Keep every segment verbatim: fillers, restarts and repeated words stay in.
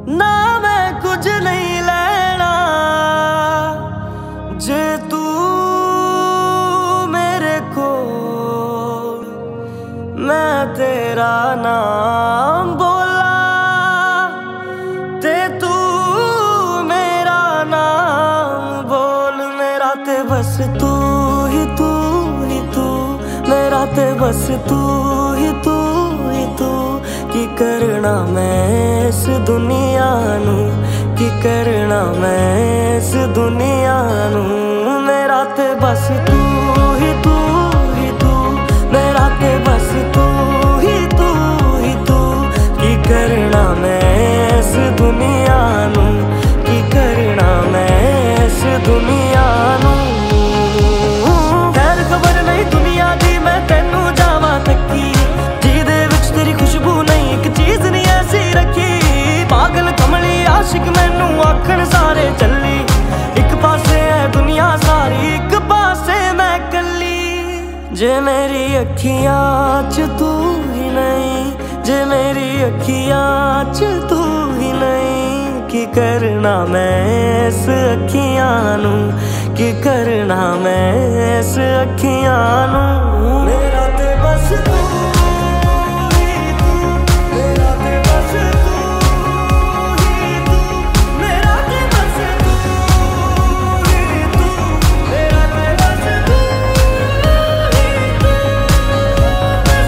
ना मैं कुछ नहीं लेना जे तू मेरे को, मैं तेरा नाम बोला ते तू मेरा नाम बोल। मेरा ते बस तू ही तू ही तू, मेरा ते बस तू ही तू ही तू। की करना मैं इस दुनिया नू, की करना मैं इस दुनिया नू। मेरा ते बस तू ही तू ही तू, मेरा ते बस तू ही तू ही तू। की करना मैं इस दुनिया नू, की करना मैं इस दुनिया नू। खैर खबर नहीं दुनिया दी मैं तेनू जावा तकी, जिहदे विच तेरी खुशबू नहीं एक चीज नहीं ऐसी रखी। पागल कमली आशिक मैनू आखन सारे चली, एक पासे है दुनिया सारी एक पासे मैं कली। जे मेरी अखियां च तू ही नहीं, जे मेरी अखियां च तू ही नहीं। की करना मैं इस अखियां नू, की करना मैं इस अखियां नू। मेरा ते बस तू ही तू, मेरा ते बस तू ही तू, मेरा ते बस तू ही तू, मेरा ते बस तू ही तू, बस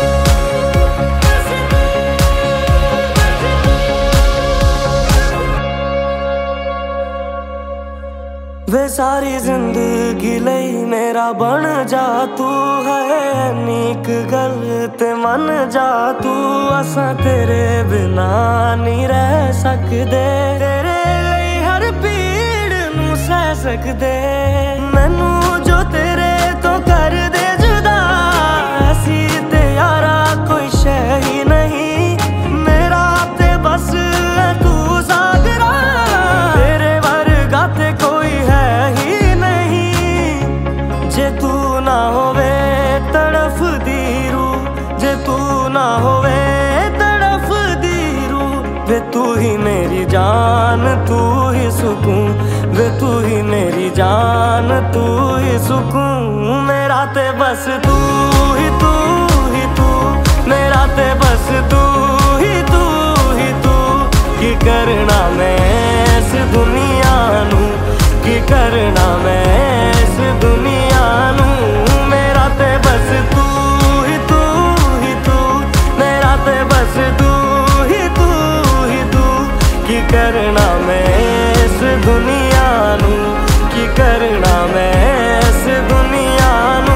वे सारी जिंदगी लई मेरा बन जा तू है नीक गल ते मन जा तू। असां तेरे बिना नहीं रह सकदे, तेरे लई हर पीड़ नू सह सकदे। मैनू जो तेरे तो कर दे जुदा, ऐसी ते यारा कोई शै ही नहीं। मेरा ते बस है तू सागरा, तेरे वर्गा ते कोई है ही नहीं। जे तू ना होवे तड़फ दी रूह, जे तू ना होवे तड़फ दी रूह। वे तू ही मेरी जान तू ही सुकून, वे तू ही मेरी जान तू ही सुकून। मेरा ते बस तू ही तू ही तू, मेरा ते बस तू ही तू ही तू। की करना मैं इस दुनिया नू, की करना मैं इस दुनिया नू। मेरा ते बस तू ही तू ही तू, मेरा ते बस तू ही तू ही तू। की करना मैं इस दुनिया नू, की करना मैं इस दुनिया नू।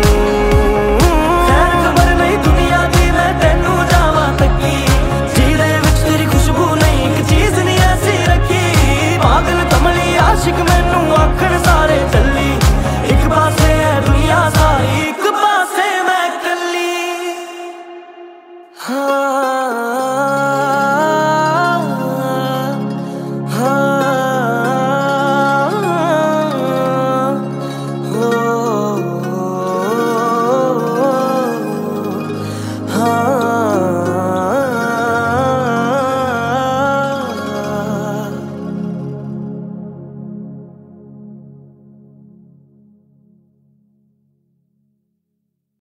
खैर खबर नहीं दुनिया दी मैं तेनू जावा तकी, जिहदे विच तेरी खुशबू नहीं एक चीज नहीं ऐसी रखी। पागल कमली आशिक मैनू आखन सारे चली, एक पासे है दुनिया सारी एक पासे मैं कली। हाँ